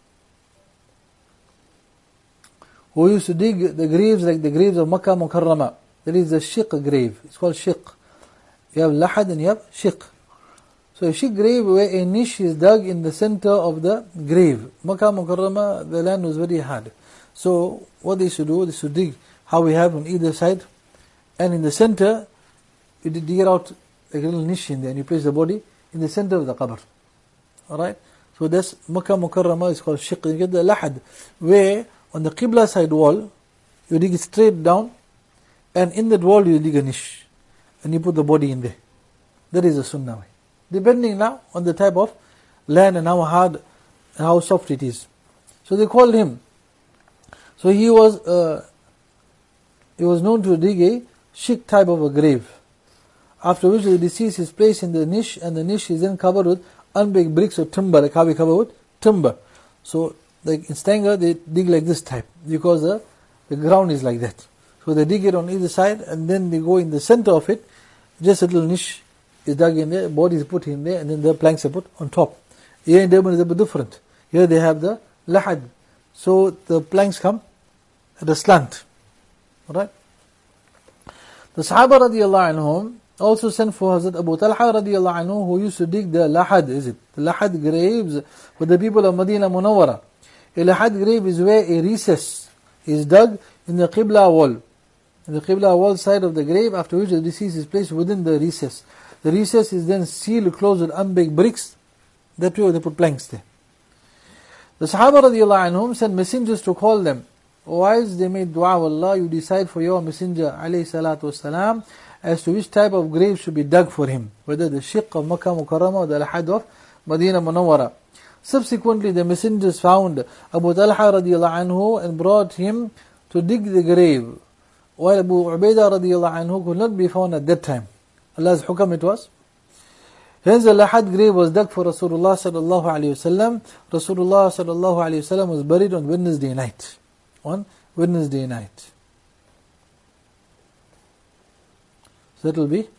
Who used to dig the graves like the graves of Makkah Mukarramah. That is the Shiq grave. It's called Shiq. You have Lahad and you have Shiq. So a Shiq grave where a niche is dug in the center of the grave. Makkah Mukarramah, the land was very hard. So what they should do, they should dig how we have on either side. And in the center, you dig it out like a little niche in there and you place the body in the center of the qabr. Alright? So that's Makkah Mukarramah is called Shiq. You get the Lahad, where on the Qibla side wall, you dig it straight down, and in that wall you dig a niche, and you put the body in there. That is the Sunnah way. Depending now on the type of land and how hard and how soft it is. So they called him. So he was uh, he was known to dig a Shiq type of a grave. After which the deceased is placed in the niche, and the niche is then covered with unbaked bricks or timber, like how we cover with timber. So like in Stanger, they dig like this type, because the, the ground is like that. So they dig it on either side, and then they go in the center of it, just a little niche is dug in there, body is put in there, and then the planks are put on top. Here in Durban is a bit different. Here they have the lahad. So the planks come at a slant. Alright? The Sahaba radiallahu anhum also sent for Hazrat Abu Talha radiallahu anhu, who used to dig the lahad, is it? The lahad graves with the people of Medina Munawwara. A lahad grave is where a recess is dug in the Qibla wall. In the Qibla wall side of the grave, after which the deceased is placed within the recess. The recess is then sealed closed with unbaked bricks. That way they put planks there. The Sahaba radiallahu anhum sent messengers to call them. Whilst they made dua, Allah, you decide for your messenger alayhi salatu wasalam as to which type of grave should be dug for him, whether the Shiq of Makkah Mukarramah or the lahad of Medina Munawwara. Subsequently, the messengers found Abu Talha radiallahu anhu and brought him to dig the grave, while Abu Ubaidah radiallahu anhu could not be found at that time. Allah's hukam it was. Hence the lahad grave was dug for Rasulullah sallallahu alayhi wasallam. Rasulullah sallallahu alayhi wasallam was buried on Wednesday night. On Wednesday night. So that will be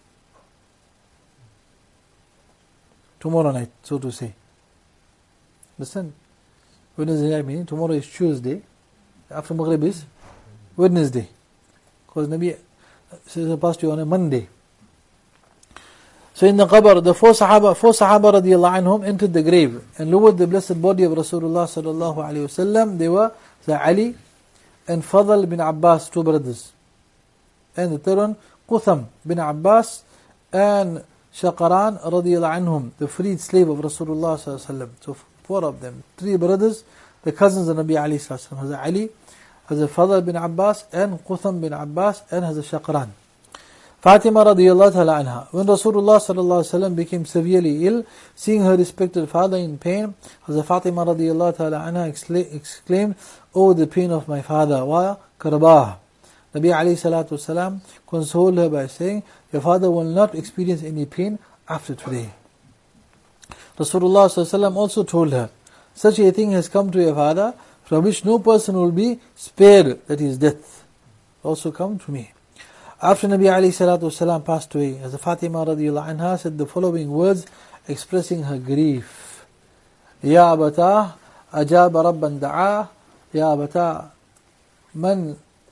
tomorrow night, so to say. Listen, Wednesday night meaning tomorrow is Tuesday, after Maghrib is Wednesday. Because Nabi says passed you on a Monday. So in the qabr, the four Sahaba, four Sahaba radiallahu anhum entered the grave and lowered the blessed body of Rasulullah sallallahu alayhi wasallam. They were the Ali and Fadl bin Abbas, two brothers. And the third one, Qutham bin Abbas and Shaqaran radiallahu anhum, the freed slave of Rasulullah sallallahu alayhi wasallam. So four of them, three brothers, the cousins of Nabi alayhi sallallahu alayhi wasallam. Hazrat Ali, Hazrat Fadl bin Abbas and Qutham bin Abbas and Hazrat Shaqaran. Fatima radiallahu ta'ala anha. When Rasulullah sallallahu alayhi wa sallam became severely ill, seeing her respected father in pain, Hazrat Fatima radiallahu ta'ala anha exclaimed, "Oh, the pain of my father, wa karbah." Nabi alayhi salatu wasalam consoled her by saying, "Your father will not experience any pain after today." Rasulullah sallallahu alayhi wa sallam also told her, "Such a thing has come to your father, from which no person will be spared, that is death. Also come to me." After Nabi alayhi salatu wasalam passed away, as Fatima radiallahu anha said the following words expressing her grief. Ya abata ajaba rabban da'a, Ya abata man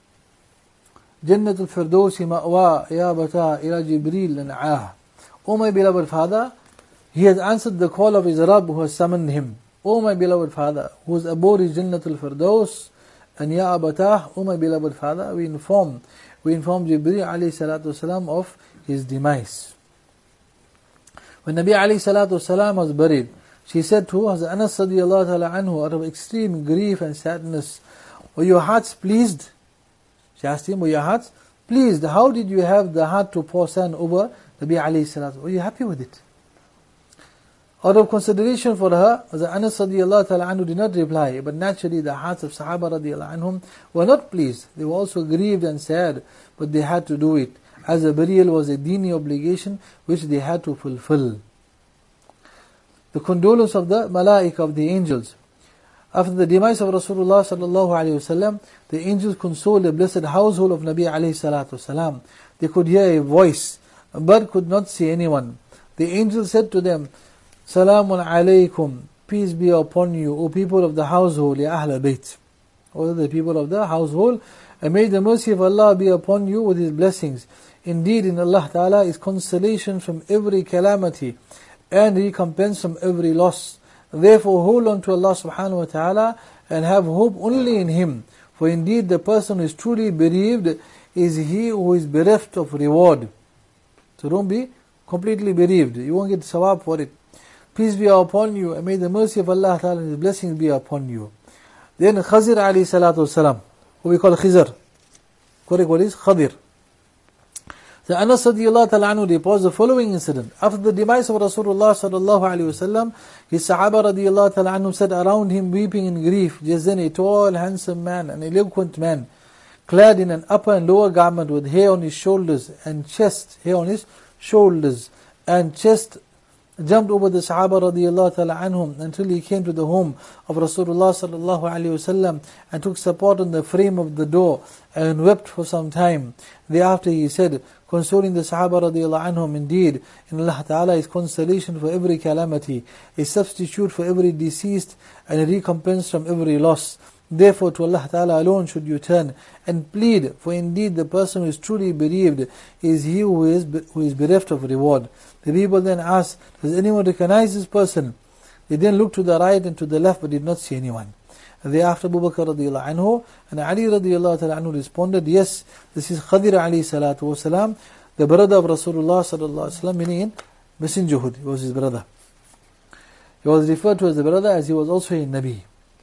Jannatul Firdausi ma'wa, Ya abata ila Jibreel an'ah. O my beloved father, he has answered the call of his Rabb who has summoned him. O my beloved father, whose abode is Jannatul Firdaus, and Ya abata, O my beloved father, we inform We informed Jibreel alayhi salatu wasalam of his demise. When Nabi alayhi salatu wasalam was buried, she said to Hazrat Anas radiyallahu ta'ala anhu, out of extreme grief and sadness, were your hearts pleased? She asked him, were your hearts pleased? How did you have the heart to pour sand over Nabi alayhi salatu? Were you happy with it? Out of consideration for her, Hazrat Anas radiyallahu ta'ala anhu did not reply, but naturally the hearts of Sahaba radiyallahu anhum were not pleased. They were also grieved and sad, but they had to do it, as a burial was a dini obligation which they had to fulfill. The condolence of the malaika, of the angels. After the demise of Rasulullah sallallahu alayhi wasallam, the angels consoled the blessed household of Nabi alayhi salatu wasalam. They could hear a voice, but could not see anyone. The angels said to them, Salamun alaykum, peace be upon you, O people of the household, Ya Ahl Bayt, O the people of the household, and may the mercy of Allah be upon you with His blessings. Indeed, in Allah Ta'ala is consolation from every calamity and recompense from every loss. Therefore, hold on to Allah Subhanahu wa Ta'ala and have hope only in Him. For indeed, the person who is truly bereaved is he who is bereft of reward. So don't be completely bereaved. You won't get sawab for it. Peace be upon you, and may the mercy of Allah Ta'ala and His blessings be upon you. Then Khazir alayhi salatu wasalam, who we call Khizr. Correct word is Khadir. The Anas radiyallahu ta'ala anhu reports the following incident. After the demise of Rasulullah sallallahu alayhi wasallam, his Sahaba radiyallahu ta'ala anhu sat around him weeping in grief. Just then a tall, handsome man, an eloquent man, clad in an upper and lower garment with hair on his shoulders and chest, hair on his shoulders and chest, jumped over the Sahaba radiyallahu ta'ala anhum until he came to the home of Rasulullah sallallahu alayhi wasallam and took support on the frame of the door and wept for some time. Thereafter he said, consoling the Sahaba radiyallahu anhum, indeed, in Allah Ta'ala is consolation for every calamity, a substitute for every deceased, and a recompense from every loss. Therefore to Allah Ta'ala alone should you turn and plead, for indeed the person who is truly bereaved is he who is, who is bereft of reward. The people then asked, does anyone recognize this person? They then looked to the right and to the left but did not see anyone. And thereafter Abu Bakr radiallahu anhu and Ali radiallahu ta'ala anhu responded, yes, this is Khadir alayhi salatu wasalam, the brother of Rasulullah sallallahu alayhi wa sallam, meaning in messengerhood. He was his brother. He was referred to as the brother as he was also a Nabi.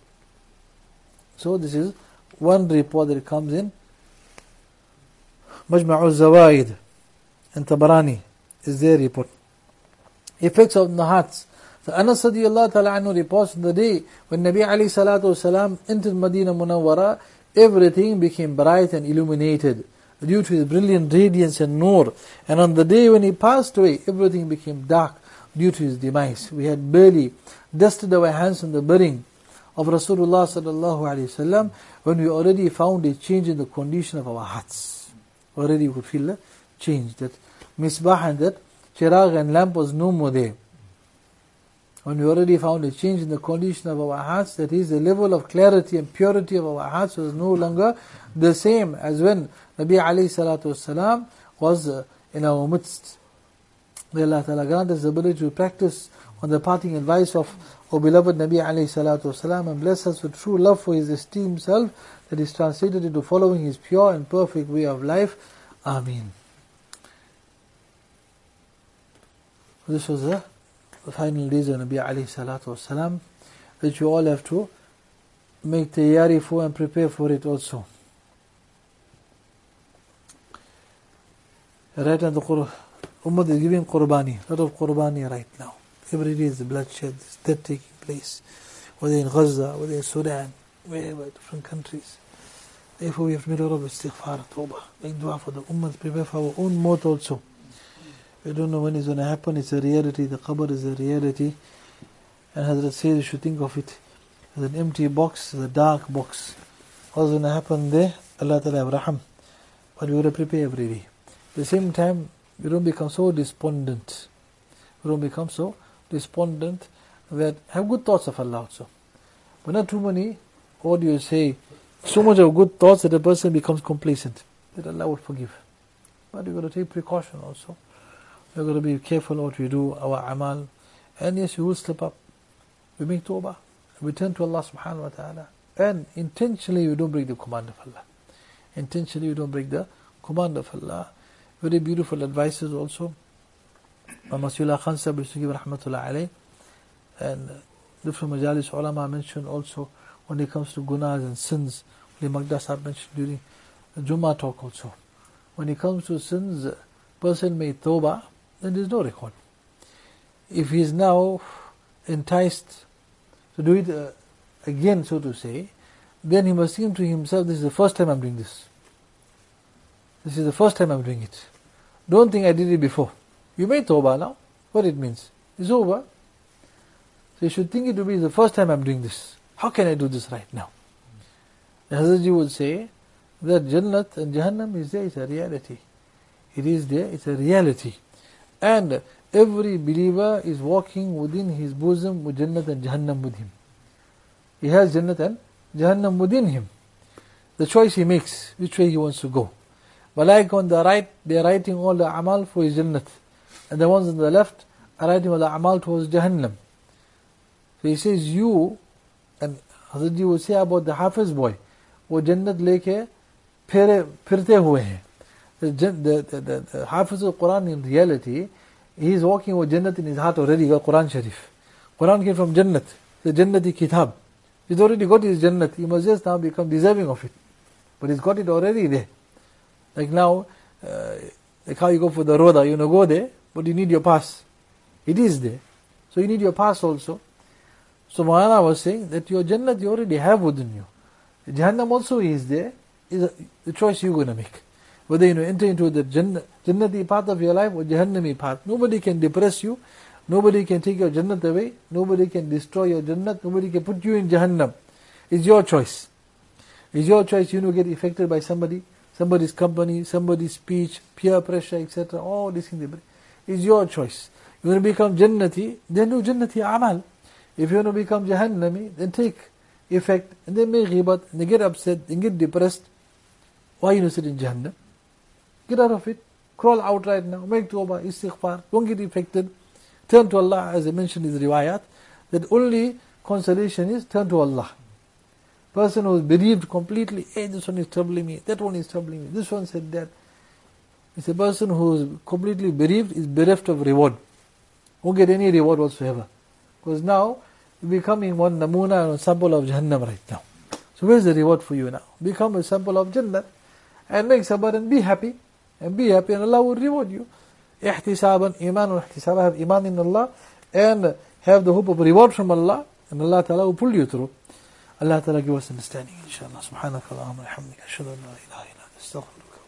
So this is one report that comes in Majma'u Zawaid and Tabarani is their report. Effects of the hearts. So Anas radiyallahu ta'ala anhu reports, the day when Nabi alayhi salatu wasalam entered Medina Munawwara, everything became bright and illuminated due to his brilliant radiance and nur. And on the day when he passed away, everything became dark due to his demise. We had barely dusted our hands on the burying of Rasulullah sallallahu alayhi wasallam when we already found a change in the condition of our hearts. Already we could feel a change, that misbah and that chirag and lamp was no more there. When we already found a change in the condition of our hearts, that is, the level of clarity and purity of our hearts was no longer the same as when Nabi alayhi salatu wasalam was uh, in our midst. May Allah Ta'ala grant us the ability to practice on the parting advice of our beloved Nabi alayhi salatu wasalam and bless us with true love for His esteemed self that is translated into following His pure and perfect way of life. Ameen. This was the final days of Nabi alayhi salatu wasalam, which you all have to make tayyari for and prepare for it also. Right now the Ummah is giving qurbani, a lot of qurbani right now. Every day is the bloodshed, is death taking place, whether in Gaza, whether in Sudan, wherever, different countries. Therefore we have to make a lot of istighfar, tawbah, make dua for the Ummah, prepare for our own maut also. We don't know when it's going to happen, it's a reality, the qabr is a reality. And Hazrat says you should think of it as an empty box, as a dark box. What's going to happen there? Allah Ta'ala have raham. But we got to prepare every day. At the same time, you don't become so despondent. You don't become so despondent that have good thoughts of Allah also. But not too many, or do you say, so much of good thoughts that a person becomes complacent, that Allah would forgive. But we've got to take precaution also. We've got to be careful what we do, our amal. And yes, we will slip up. We make tawbah. We turn to Allah subhanahu wa ta'ala. And intentionally we don't break the command of Allah. Intentionally we don't break the command of Allah. Very beautiful advices also. Masihullah Khan Sahib used to give rahmatullah alayh. And different majalis ulama mentioned also when it comes to gunas and sins. Magda Sahib mentioned during the Jummah talk also. When it comes to sins, person made tawbah, then there is no record. If he is now enticed to do it uh, again, so to say, then he must think to himself, this is the first time I'm doing this. This is the first time I'm doing it. Don't think I did it before. You made tawbah now. What it means? It's over. So you should think it to be the first time I'm doing this. How can I do this right now? The Hazratji would say that Jannat and Jahannam is there, it's a reality. It is there, it's a reality. And every believer is walking within his bosom with Jannat and Jahannam with him. He has Jannat and Jahannam within him. The choice he makes, which way he wants to go. But like on the right, they are writing all the amal for his Jannat. And the ones on the left are writing all the amal towards Jahannam. So he says, you, and Hazratji would say about the Hafiz boy, वो जन्नत लेके फिर फिरते हुए हैं. The, the, the, the, the Hafiz of Quran in reality, he is walking with Jannat in his heart already, got Quran Sharif. Quran came from Jannat, the Jannati Kitab. He's already got his Jannat, he must just now become deserving of it. But he's got it already there. Like now, uh, like how you go for the Roda, you know, go there, but you need your pass. It is there. So you need your pass also. So Maulana was saying that your Jannat you already have within you. Jahannam also is there, is a, the choice you're going to make. Whether you know, enter into the Jannat, Jannati part of your life or Jahannami part. Nobody can depress you, nobody can take your Jannat away, nobody can destroy your Jannat, nobody can put you in Jahannam. It's your choice. It's your choice, you know, get affected by somebody, somebody's company, somebody's speech, peer pressure, et cetera. All these things. It's your choice. You want to become Jannati, then do Jannati amal. If you want to become Jahannami, then take effect, and then make ghibat, and they get upset, and get depressed. Why you sit in Jahannam? Get out of it. Crawl out right now. Make tawbah, istighfar. Don't get affected. Turn to Allah, as I mentioned in the riwayat, that only consolation is turn to Allah. Person who is bereaved completely, hey, this one is troubling me, that one is troubling me, this one said that. It's a person who is completely bereaved, is bereft of reward. Won't get any reward whatsoever. Because now, you're becoming one namuna and a sample of Jahannam right now. So where's the reward for you now? Become a sample of Jannah and make sabr and be happy. And be happy and Allah will reward you. Ihtisaban, iman and ihtisab, have iman in Allah and have the hope of reward from Allah, and Allah Ta'ala will pull you through. Allah Ta'ala give us understanding, inshallah. Subhanaka Allahumma wa bihamdika, ashhadu an la ilaha illa anta, astaghfiruka.